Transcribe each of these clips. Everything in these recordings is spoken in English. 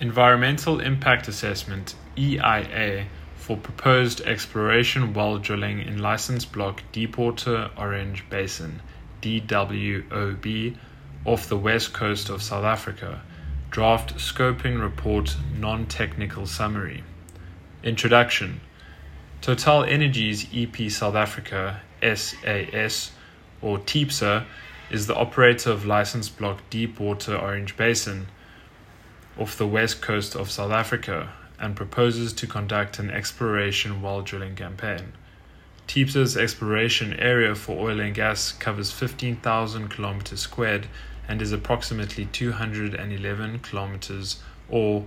Environmental Impact Assessment (EIA) for proposed exploration well drilling in Licence Block Deepwater Orange Basin (DWOB) off the west coast of South Africa. Draft Scoping Report Non-Technical Summary. Introduction. TotalEnergies EP South Africa SAS or TEPSA is the operator of Licence Block Deepwater Orange Basin off the west coast of South Africa and proposes to conduct an exploration well drilling campaign. TEPSA's exploration area for oil and gas covers 15,000 kilometers squared and is approximately 211 kilometers or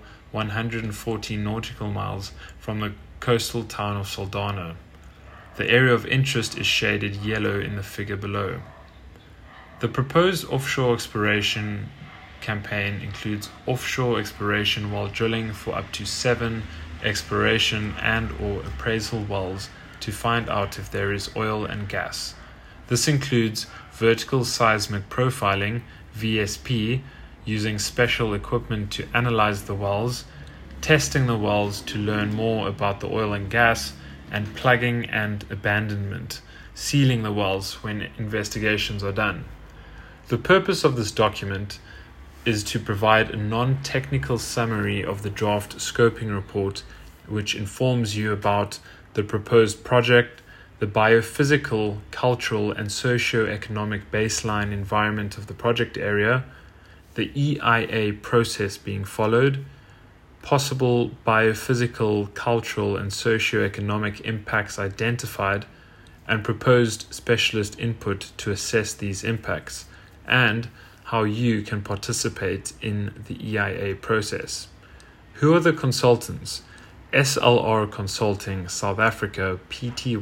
114 nautical miles from the coastal town of Saldanha. The area of interest is shaded yellow in the figure below. The proposed offshore exploration campaign includes offshore exploration while drilling for up to 7 exploration and/or appraisal wells to find out if there is oil and gas. This includes vertical seismic profiling (VSP), using special equipment to analyze the wells, testing the wells to learn more about the oil and gas, and plugging and abandonment, sealing the wells when investigations are done. The purpose of this document is to provide a non-technical summary of the draft scoping report, which informs you about the proposed project, the biophysical, cultural, and socio-economic baseline environment of the project area, the EIA process being followed, possible biophysical, cultural, and socio-economic impacts identified, and proposed specialist input to assess these impacts, and how you can participate in the EIA process. Who are the consultants? SLR Consulting South Africa Pty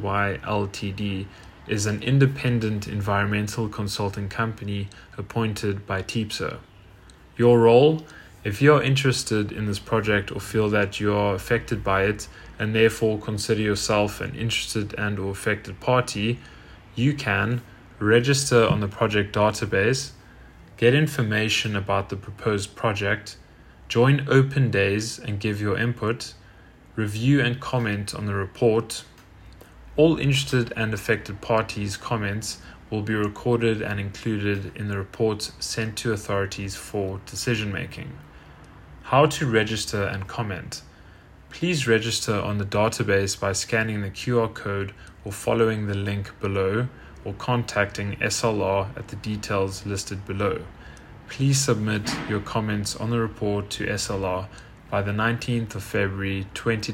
Ltd is an independent environmental consulting company appointed by TEPSA. Your role? If you are interested in this project or feel that you are affected by it and therefore consider yourself an interested and/or affected party, you can register on the project database, get information about the proposed project, join open days and give your input, review and comment on the report. All interested and affected parties' comments will be recorded and included in the reports sent to authorities for decision making. How to register and comment. Please register on the database by scanning the QR code or following the link below, or contacting SLR at the details listed below. Please submit your comments on the report to SLR by the 19th of February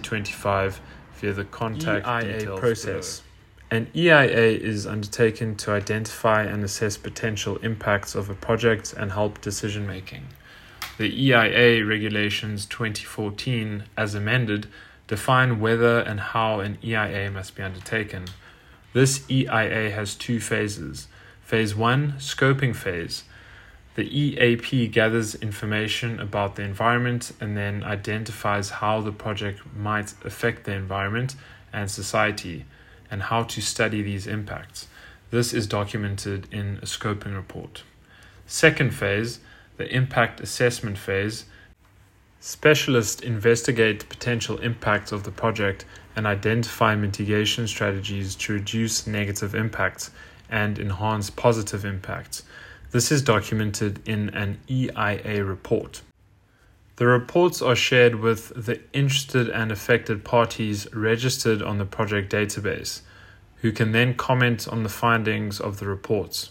2025 via the contact EIA details process. Below. An EIA is undertaken to identify and assess potential impacts of a project and help decision making. The EIA Regulations 2014, as amended, define whether and how an EIA must be undertaken. This EIA has 2 phases. Phase 1, Scoping Phase. The EAP gathers information about the environment and then identifies how the project might affect the environment and society, and how to study these impacts. This is documented in a scoping report. Second phase, the Impact Assessment Phase. Specialists investigate potential impacts of the project and identify mitigation strategies to reduce negative impacts and enhance positive impacts. This is documented in an EIA report. The reports are shared with the interested and affected parties registered on the project database, who can then comment on the findings of the reports.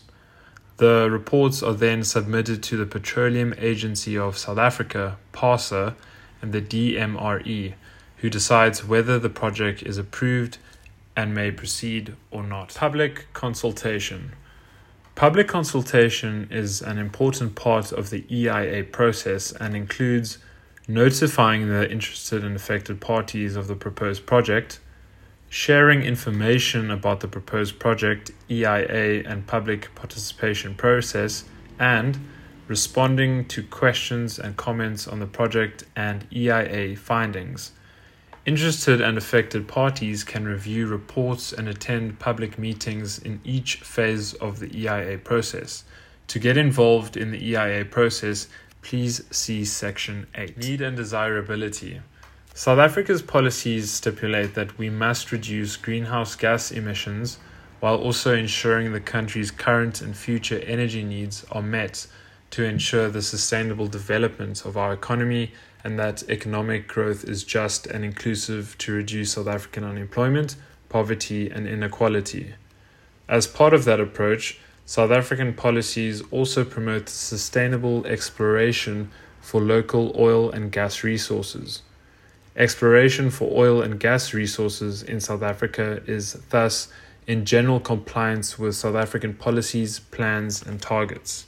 The reports are then submitted to the Petroleum Agency of South Africa, PASA, and the DMRE, who decides whether the project is approved and may proceed or not. Public consultation. Public consultation is an important part of the EIA process and includes notifying the interested and affected parties of the proposed project, sharing information about the proposed project, EIA, and public participation process, and responding to questions and comments on the project and EIA findings. Interested and affected parties can review reports and attend public meetings in each phase of the EIA process. To get involved in the EIA process, Please see Section 8. Need and desirability. South Africa's policies stipulate that we must reduce greenhouse gas emissions while also ensuring the country's current and future energy needs are met to ensure the sustainable development of our economy and that economic growth is just and inclusive to reduce South African unemployment, poverty, and inequality. As part of that approach, South African policies also promote sustainable exploration for local oil and gas resources. Exploration for oil and gas resources in South Africa is thus in general compliance with South African policies, plans, and targets.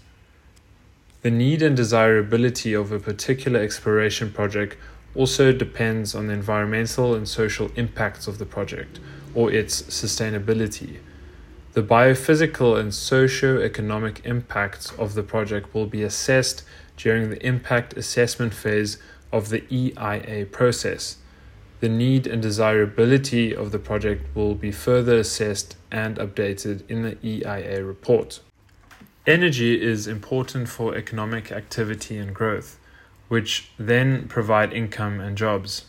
The need and desirability of a particular exploration project also depends on the environmental and social impacts of the project, or its sustainability. The biophysical and socio-economic impacts of the project will be assessed during the impact assessment phase of the EIA process. The need and desirability of the project will be further assessed and updated in the EIA report. Energy is important for economic activity and growth, which then provide income and jobs.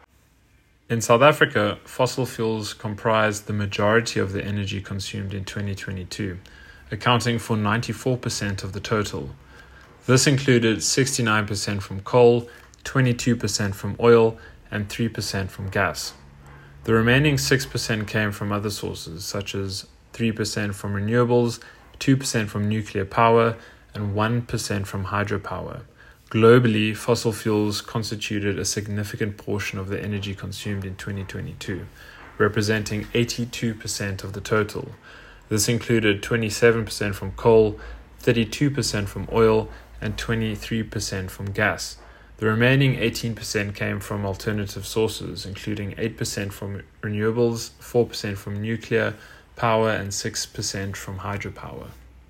In South Africa, fossil fuels comprised the majority of the energy consumed in 2022, accounting for 94% of the total. This included 69% from coal, 22% from oil, and 3% from gas. The remaining 6% came from other sources, such as 3% from renewables, 2% from nuclear power, and 1% from hydropower. Globally, fossil fuels constituted a significant portion of the energy consumed in 2022, representing 82% of the total. This included 27% from coal, 32% from oil, and 23% from gas. The remaining 18% came from alternative sources, including 8% from renewables, 4% from nuclear power, and 6% from hydropower.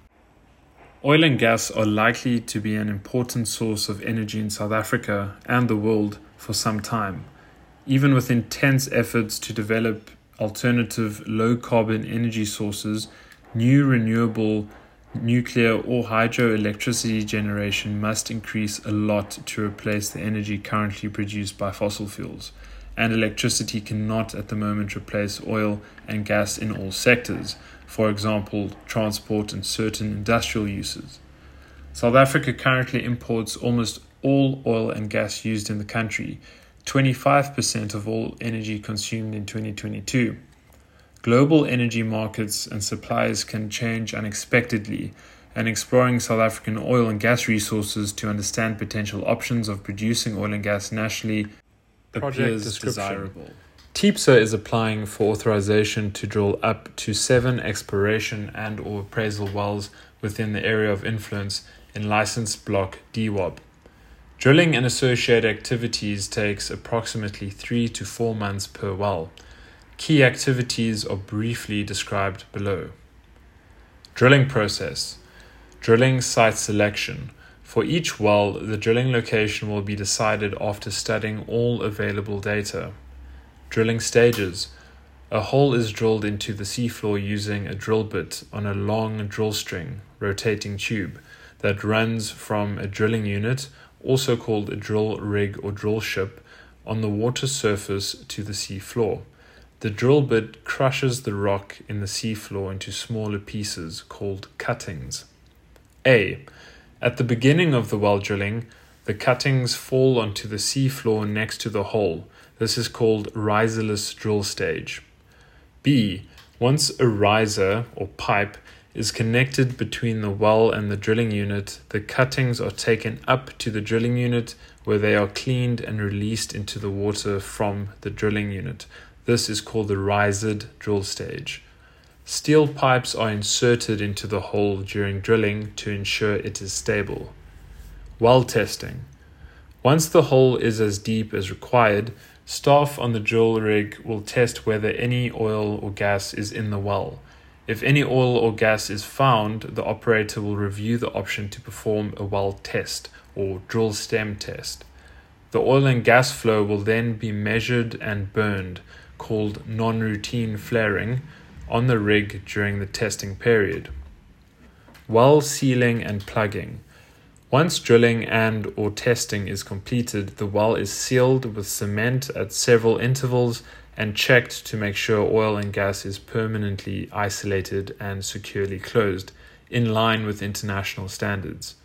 Oil and gas are likely to be an important source of energy in South Africa and the world for some time. Even with intense efforts to develop alternative low-carbon energy sources, new renewable nuclear or hydroelectricity generation must increase a lot to replace the energy currently produced by fossil fuels, and electricity cannot at the moment replace oil and gas in all sectors, for example, transport and certain industrial uses. South Africa currently imports almost all oil and gas used in the country, 25% of all energy consumed in 2022. Global energy markets and supplies can change unexpectedly, and exploring South African oil and gas resources to understand potential options of producing oil and gas nationally appears desirable. TIPSA is applying for authorization to drill up to 7 exploration and/or appraisal wells within the area of influence in licensed block DWOB. Drilling and associated activities takes approximately 3 to 4 months per well. Key activities are briefly described below. Drilling process. Drilling site selection. For each well, the drilling location will be decided after studying all available data. Drilling stages. A hole is drilled into the seafloor using a drill bit on a long drill string, rotating tube, that runs from a drilling unit, also called a drill rig or drill ship, on the water surface to the seafloor. The drill bit crushes the rock in the seafloor into smaller pieces called cuttings. A. At the beginning of the well drilling, the cuttings fall onto the seafloor next to the hole. This is called riserless drill stage. B. Once a riser or pipe is connected between the well and the drilling unit, the cuttings are taken up to the drilling unit where they are cleaned and released into the water from the drilling unit. This is called the risered drill stage. Steel pipes are inserted into the hole during drilling to ensure it is stable. Well testing. Once the hole is as deep as required, staff on the drill rig will test whether any oil or gas is in the well. If any oil or gas is found, the operator will review the option to perform a well test or drill stem test. The oil and gas flow will then be measured and burned, called non-routine flaring, on the rig during the testing period. Well sealing and plugging. Once drilling and/or testing is completed, the well is sealed with cement at several intervals and checked to make sure oil and gas is permanently isolated and securely closed, in line with international standards.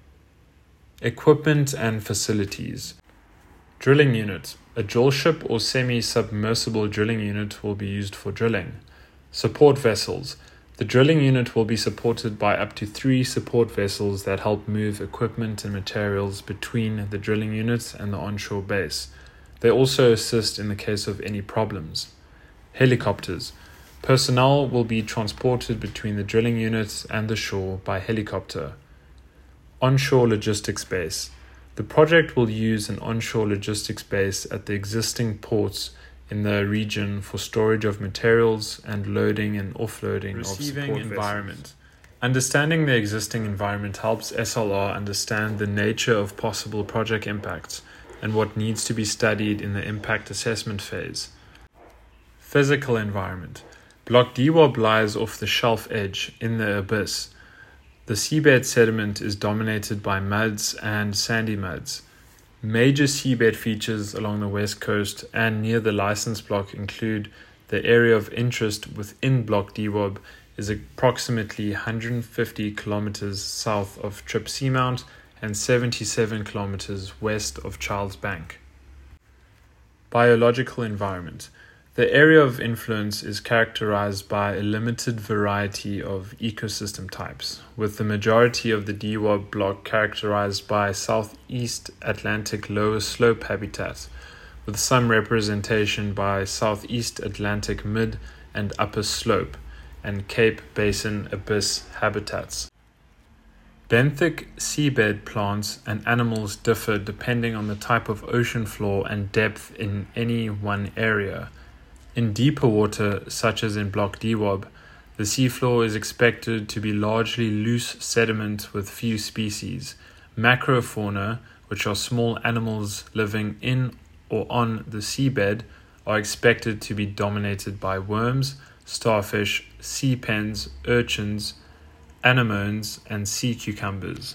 Equipment and facilities. Drilling unit. A drillship or semi-submersible drilling unit will be used for drilling. Support vessels. The drilling unit will be supported by up to 3 support vessels that help move equipment and materials between the drilling unit and the onshore base. They also assist in the case of any problems. Helicopters. Personnel will be transported between the drilling unit and the shore by helicopter. Onshore logistics base. The project will use an onshore logistics base at the existing ports in the region for storage of materials and loading and offloading of support environment. Vessels. Understanding the existing environment helps SLR understand the nature of possible project impacts and what needs to be studied in the impact assessment phase. Physical environment. Block DWOB lies off the shelf edge in the abyss. The seabed sediment is dominated by muds and sandy muds. Major seabed features along the west coast and near the license block include the area of interest within Block DWOB is approximately 150 kilometers south of Trip Seamount and 77 kilometers west of Charles Bank. Biological environment. The area of influence is characterized by a limited variety of ecosystem types, with the majority of the DWOB block characterized by Southeast Atlantic lower slope habitat, with some representation by Southeast Atlantic mid and upper slope, and Cape Basin abyss habitats. Benthic seabed plants and animals differ depending on the type of ocean floor and depth in any one area. In deeper water, such as in Block DWOB, the seafloor is expected to be largely loose sediment with few species. Macrofauna, which are small animals living in or on the seabed, are expected to be dominated by worms, starfish, sea pens, urchins, anemones, and sea cucumbers.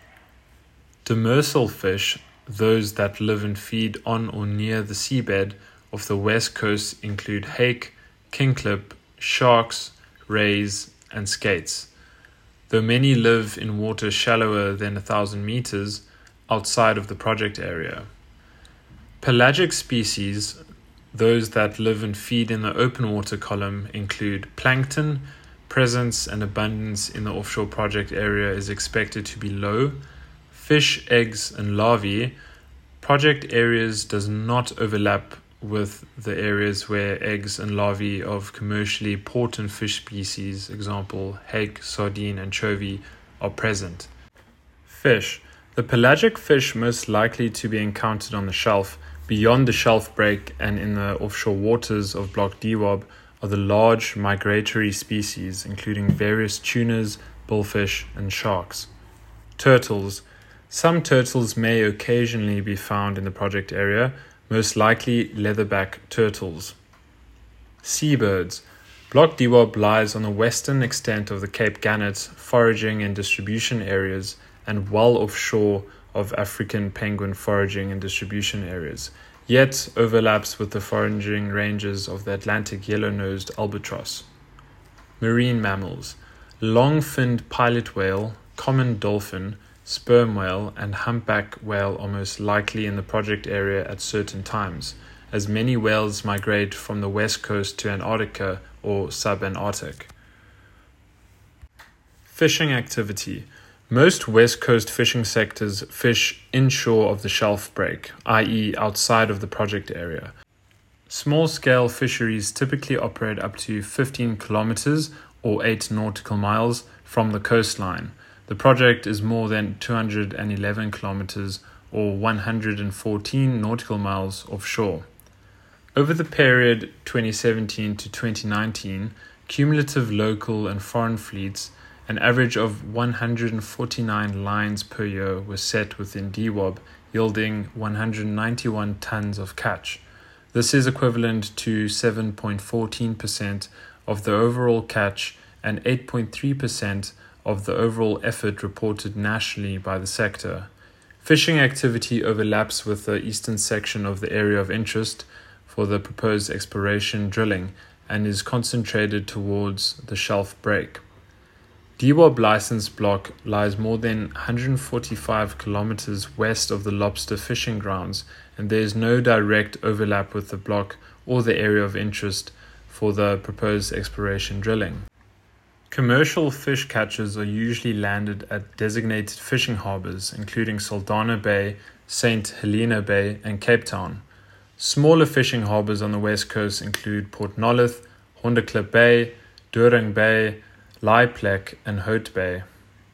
Demersal fish, those that live and feed on or near the seabed of the west coast, include hake, kingklip, sharks, rays, and skates. Though many live in water shallower than 1,000 meters outside of the project area. Pelagic species, those that live and feed in the open water column, include plankton. Presence and abundance in the offshore project area is expected to be low. Fish, eggs, and larvae. Project areas does not overlap with the areas where eggs and larvae of commercially important fish species, example hake, sardine, and anchovy, are present. Fish. The pelagic fish most likely to be encountered on the shelf, beyond the shelf break and in the offshore waters of Block DWOB are the large migratory species, including various tunas, bullfish, and sharks. Turtles. Some turtles may occasionally be found in the project area, most likely leatherback turtles. Seabirds. Block DWOB lies on the western extent of the Cape Gannet foraging and distribution areas and well offshore of African penguin foraging and distribution areas, yet overlaps with the foraging ranges of the Atlantic yellow-nosed albatross. Marine mammals. Long-finned pilot whale, common dolphin, sperm whale, and humpback whale are most likely in the project area at certain times, as many whales migrate from the west coast to Antarctica or subantarctic. Fishing activity. Most west coast fishing sectors fish inshore of the shelf break, i.e. outside of the project area. Small-scale fisheries typically operate up to 15 kilometers or 8 nautical miles from the coastline. The project is more than 211 kilometers or 114 nautical miles offshore. Over the period 2017 to 2019, cumulative local and foreign fleets, an average of 149 lines per year, were set within DWOB, yielding 191 tons of catch. This is equivalent to 7.14% of the overall catch and 8.3% of the overall effort reported nationally by the sector. Fishing activity overlaps with the eastern section of the area of interest for the proposed exploration drilling and is concentrated towards the Shelf Break. DWOB license block lies more than 145 kilometers west of the lobster fishing grounds, and there is no direct overlap with the block or the area of interest for the proposed exploration drilling. Commercial fish catches are usually landed at designated fishing harbours, including Saldanha Bay, St. Helena Bay, and Cape Town. Smaller fishing harbours on the west coast include Port Nolloth, Honderklip Bay, Doring Bay, Leiplek, and Hout Bay.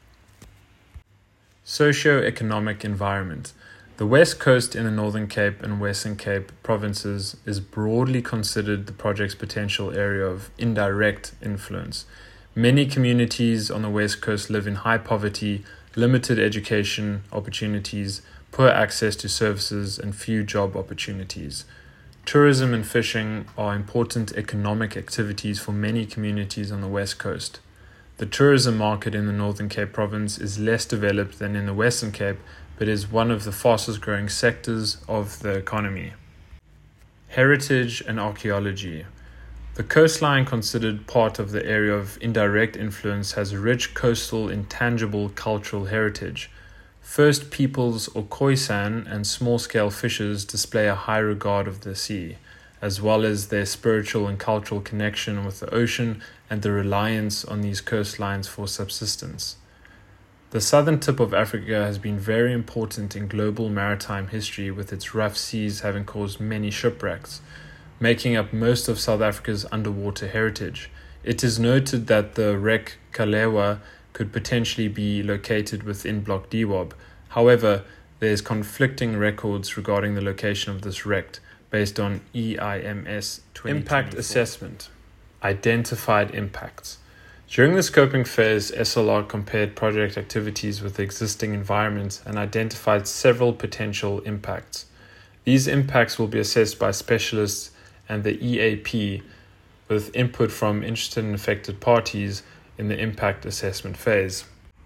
Socio-economic environment. The West Coast in the Northern Cape and Western Cape provinces is broadly considered the project's potential area of indirect influence. Many communities on the West Coast live in high poverty, limited education opportunities, poor access to services, and few job opportunities. Tourism and fishing are important economic activities for many communities on the West Coast. The tourism market in the Northern Cape province is less developed than in the Western Cape, but is one of the fastest growing sectors of the economy. Heritage and archaeology. The coastline, considered part of the area of indirect influence, has rich coastal intangible cultural heritage. First Peoples or Khoisan and small-scale fishers display a high regard of the sea, as well as their spiritual and cultural connection with the ocean and the reliance on these coastlines for subsistence. The southern tip of Africa has been very important in global maritime history, with its rough seas having caused many shipwrecks, making up most of South Africa's underwater heritage. It is noted that the wreck Kalewa could potentially be located within Block DWOB. However, there is conflicting records regarding the location of this wreck based on EIMS 2024. Impact assessment. Identified impacts. During the scoping phase, SLR compared project activities with the existing environment and identified several potential impacts. These impacts will be assessed by specialists and the EAP, with input from interested and affected parties in the impact assessment phase.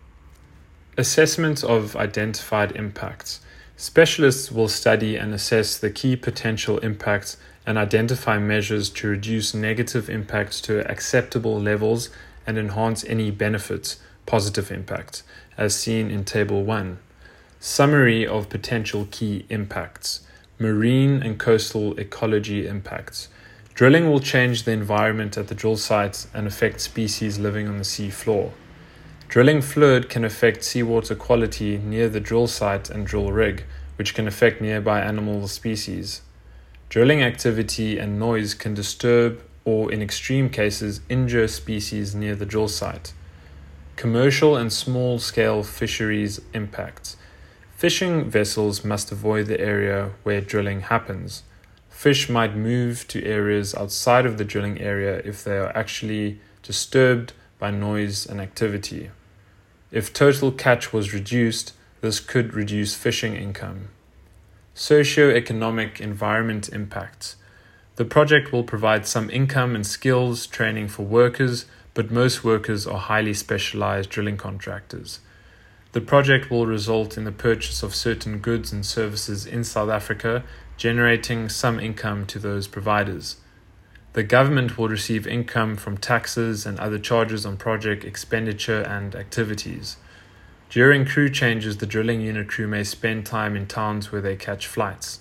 Assessment of identified impacts. Specialists will study and assess the key potential impacts and identify measures to reduce negative impacts to acceptable levels and enhance any benefits, positive impacts, as seen in Table 1. Summary of potential key impacts. Marine and coastal ecology impacts. Drilling will change the environment at the drill sites and affect species living on the sea floor. Drilling fluid can affect seawater quality near the drill site and drill rig, which can affect nearby animal species. Drilling activity and noise can disturb or, in extreme cases, injure species near the drill site. Commercial and small-scale fisheries impacts. Fishing vessels must avoid the area where drilling happens. Fish might move to areas outside of the drilling area if they are actually disturbed by noise and activity. If total catch was reduced, this could reduce fishing income. Socio-economic environment impacts. The project will provide some income and skills training for workers, but most workers are highly specialized drilling contractors. The project will result in the purchase of certain goods and services in South Africa, generating some income to those providers. The government will receive income from taxes and other charges on project expenditure and activities. During crew changes, the drilling unit crew may spend time in towns where they catch flights.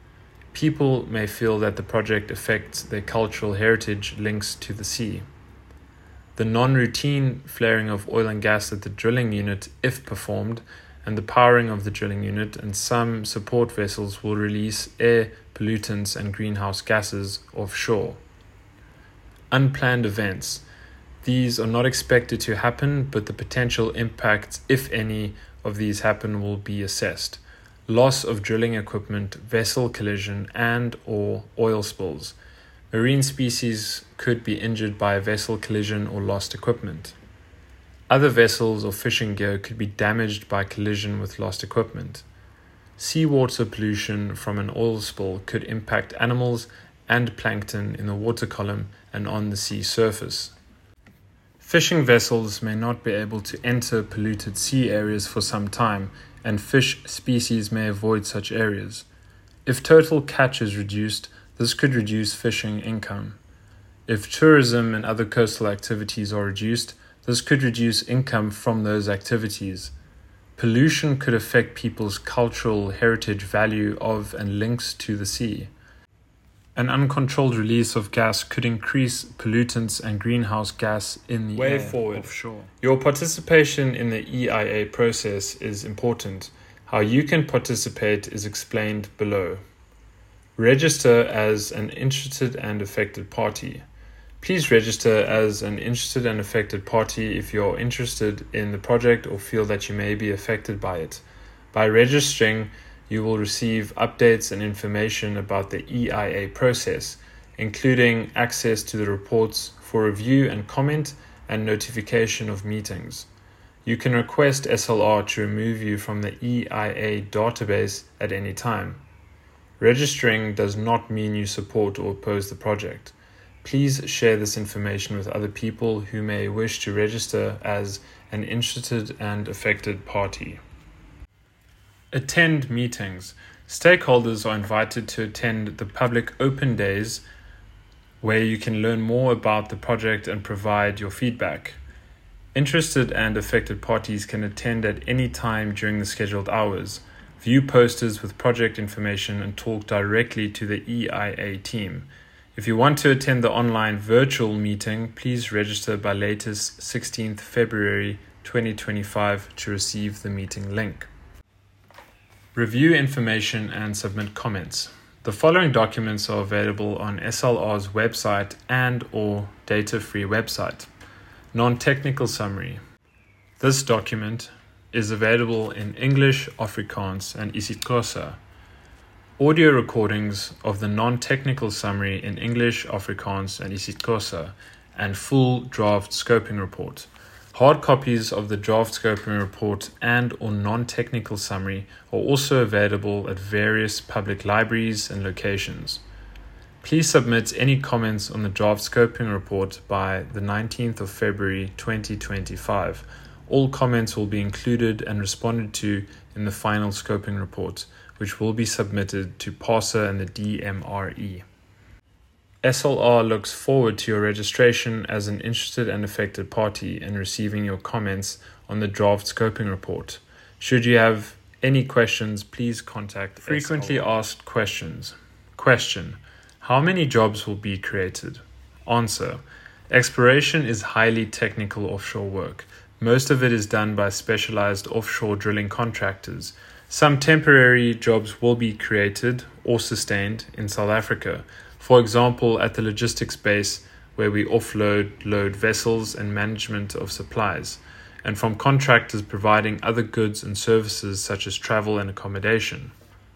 People may feel that the project affects their cultural heritage links to the sea. The non-routine flaring of oil and gas at the drilling unit, if performed, and the powering of the drilling unit and some support vessels will release air pollutants and greenhouse gases offshore. Unplanned events. These are not expected to happen, but the potential impacts, if any, of these happen will be assessed. Loss of drilling equipment, vessel collision, and/or oil spills. Marine species could be injured by a vessel collision or lost equipment. Other vessels or fishing gear could be damaged by collision with lost equipment. Seawater pollution from an oil spill could impact animals and plankton in the water column and on the sea surface. Fishing vessels may not be able to enter polluted sea areas for some time, and fish species may avoid such areas. If total catch is reduced, this could reduce fishing income. If tourism and other coastal activities are reduced, this could reduce income from those activities. Pollution could affect people's cultural heritage value of and links to the sea. An uncontrolled release of gas could increase pollutants and greenhouse gas in the air offshore. Your participation in the EIA process is important. How you can participate is explained below. Register as an interested and affected party. Please register as an interested and affected party if you are interested in the project or feel that you may be affected by it. By registering, you will receive updates and information about the EIA process, including access to the reports for review and comment and notification of meetings. You can request SLR to remove you from the EIA database at any time. Registering does not mean you support or oppose the project. Please share this information with other people who may wish to register as an interested and affected party. Attend meetings. Stakeholders are invited to attend the public open days where you can learn more about the project and provide your feedback. Interested and affected parties can attend at any time during the scheduled hours, view posters with project information, and talk directly to the EIA team. If you want to attend the online virtual meeting, please register by latest 16th February 2025 to receive the meeting link. Review information and submit comments. The following documents are available on SLR's website and/or data-free website. Non-technical summary. This document is available in English, Afrikaans, and isiXhosa. Audio recordings of the non-technical summary in English, Afrikaans, and isiXhosa, and full draft scoping report. Hard copies of the draft scoping report and/or non-technical summary are also available at various public libraries and locations. Please submit any comments on the draft scoping report by the 19th of February 2025. All comments will be included and responded to in the final scoping report, which will be submitted to PASA and the DMRE. SLR looks forward to your registration as an interested and affected party and receiving your comments on the draft scoping report. Should you have any questions, please contact Frequently Asked Questions. Question: how many jobs will be created? Answer: exploration is highly technical offshore work. Most of it is done by specialized offshore drilling contractors. Some temporary jobs will be created or sustained in South Africa. For example, at the logistics base where we load vessels and management of supplies, and from contractors providing other goods and services such as travel and accommodation.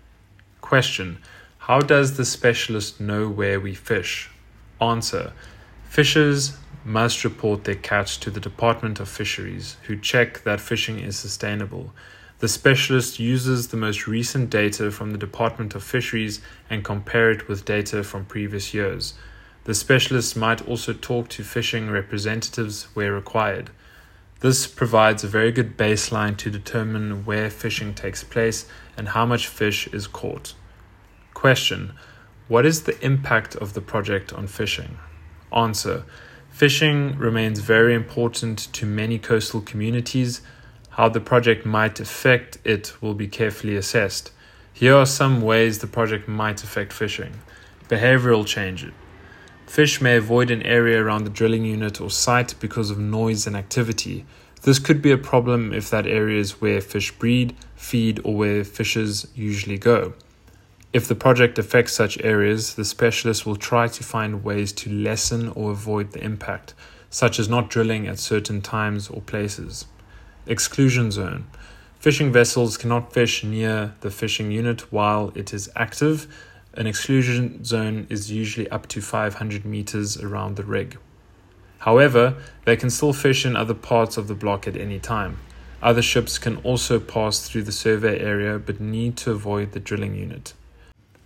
Question: how does the specialist know where we fish? Answer: fishers must report their catch to the Department of Fisheries, who check that fishing is sustainable. The specialist uses the most recent data from the Department of Fisheries and compare it with data from previous years. The specialist might also talk to fishing representatives where required. This provides a very good baseline to determine where fishing takes place and how much fish is caught. Question: what is the impact of the project on fishing? Answer: fishing remains very important to many coastal communities. How the project might affect it will be carefully assessed. Here are some ways the project might affect fishing. Behavioral changes. Fish may avoid an area around the drilling unit or site because of noise and activity. This could be a problem if that area is where fish breed, feed, or where fishers usually go. If the project affects such areas, the specialist will try to find ways to lessen or avoid the impact, such as not drilling at certain times or places. Exclusion zone. Fishing vessels cannot fish near the fishing unit while it is active. An exclusion zone is usually up to 500 meters around the rig. However, they can still fish in other parts of the block at any time. Other ships can also pass through the survey area but need to avoid the drilling unit.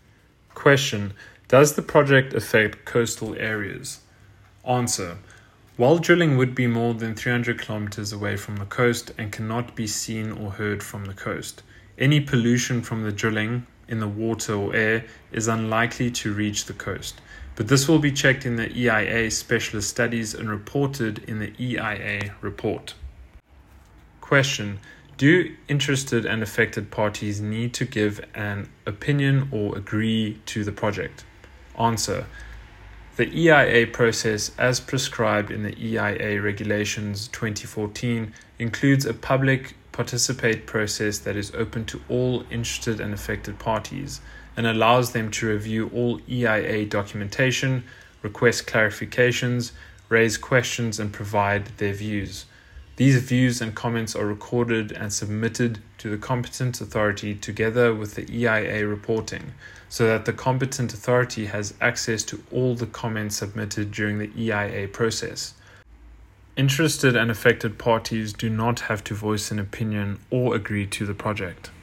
Question: does the project affect coastal areas? Answer: While drilling would be more than 300 kilometers away from the coast and cannot be seen or heard from the coast, any pollution from the drilling in the water or air is unlikely to reach the coast, but this will be checked in the EIA specialist studies and reported in the EIA report. Question: do interested and affected parties need to give an opinion or agree to the project? Answer: the EIA process, as prescribed in the EIA Regulations 2014, includes a public participate process that is open to all interested and affected parties and allows them to review all EIA documentation, request clarifications, raise questions, and provide their views. These views and comments are recorded and submitted to the competent authority together with the EIA reporting, so that the competent authority has access to all the comments submitted during the EIA process. Interested and affected parties do not have to voice an opinion or agree to the project.